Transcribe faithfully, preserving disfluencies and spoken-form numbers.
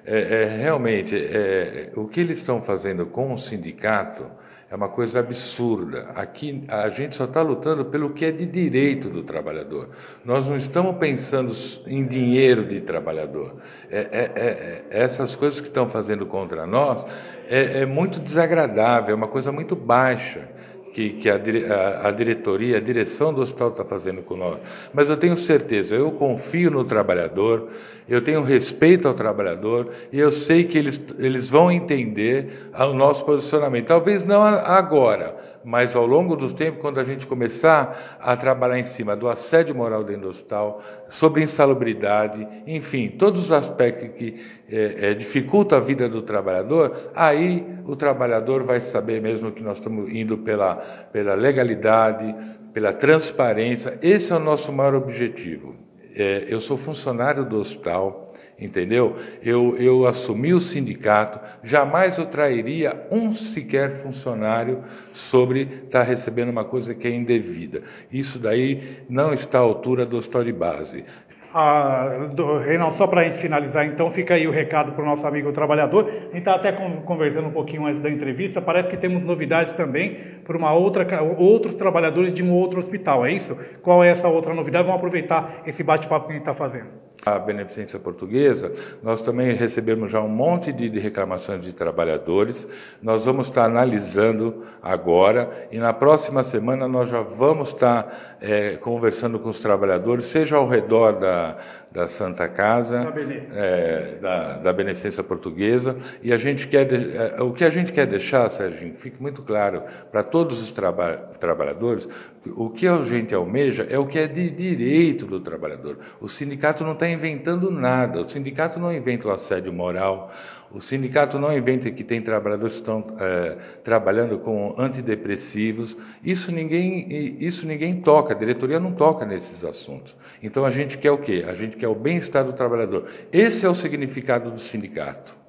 é, é, realmente, é, o que eles estão fazendo com o sindicato é uma coisa absurda. Aqui a gente só está lutando pelo que é de direito do trabalhador. Nós não estamos pensando em dinheiro de trabalhador. É, é, é, essas coisas que estão fazendo contra nós é, é muito desagradável, é uma coisa muito baixa que, que a, a, a diretoria, a direção do hospital está fazendo com nós. Mas eu tenho certeza, eu confio no trabalhador, eu tenho respeito ao trabalhador e eu sei que eles, eles vão entender o nosso posicionamento. Talvez não agora, mas ao longo do tempo, quando a gente começar a trabalhar em cima do assédio moral dentro do hospital, sobre insalubridade, enfim, todos os aspectos que é, é, dificultam a vida do trabalhador, aí o trabalhador vai saber mesmo que nós estamos indo pela, pela legalidade, pela transparência. Esse é o nosso maior objetivo. É, eu sou funcionário do hospital, entendeu? Eu, eu assumi o sindicato, jamais eu trairia um sequer funcionário sobre estar recebendo uma coisa que é indevida. Isso daí não está à altura do hospital de base. Ah, do, Reinaldo, só para a gente finalizar, então, fica aí o recado para o nosso amigo trabalhador. A gente está até conversando um pouquinho antes da entrevista, parece que temos novidades também para uma outra, outros trabalhadores de um outro hospital, é isso? Qual é essa outra novidade? Vamos aproveitar esse bate-papo que a gente está fazendo. A Beneficência Portuguesa, nós também recebemos já um monte de, de reclamações de trabalhadores, nós vamos estar analisando agora e na próxima semana nós já vamos estar é, conversando com os trabalhadores, seja ao redor da, da Santa Casa, da, é, da, da Beneficência Portuguesa, e a gente quer, é, o que a gente quer deixar, Serginho, fique muito claro para todos os traba trabalhadores, o que a gente almeja é o que é de direito do trabalhador. O sindicato não está inventando nada, o sindicato não inventa o assédio moral, o sindicato não inventa que tem trabalhadores que estão é, trabalhando com antidepressivos, isso ninguém, isso ninguém toca, a diretoria não toca nesses assuntos. Então a gente quer o quê? A gente quer o bem-estar do trabalhador. Esse é o significado do sindicato.